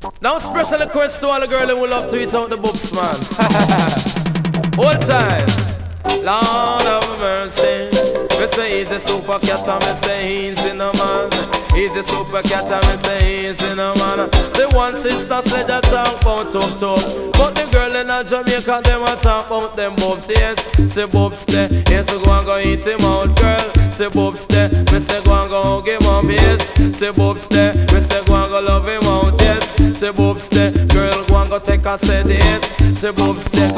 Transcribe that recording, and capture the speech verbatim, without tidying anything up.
Now special request to all the girls who love to eat out the books, man. Hold time. Lord of mercy. Me say he's a super cat and me say he's in a man. He's a super cat and me say he's in a man. The one sister said that talk about tough tough, but the girl in a Jamaica them a talk about them bobs. Yes, say bobs there. Yes, go and go eat him out, girl. Say bobs there. Me say go and go hug him up. Yes, say bobs there. Me say go and go love him out. Yes, say bobs there. Girl go and go take a set. Yes, say bobs there.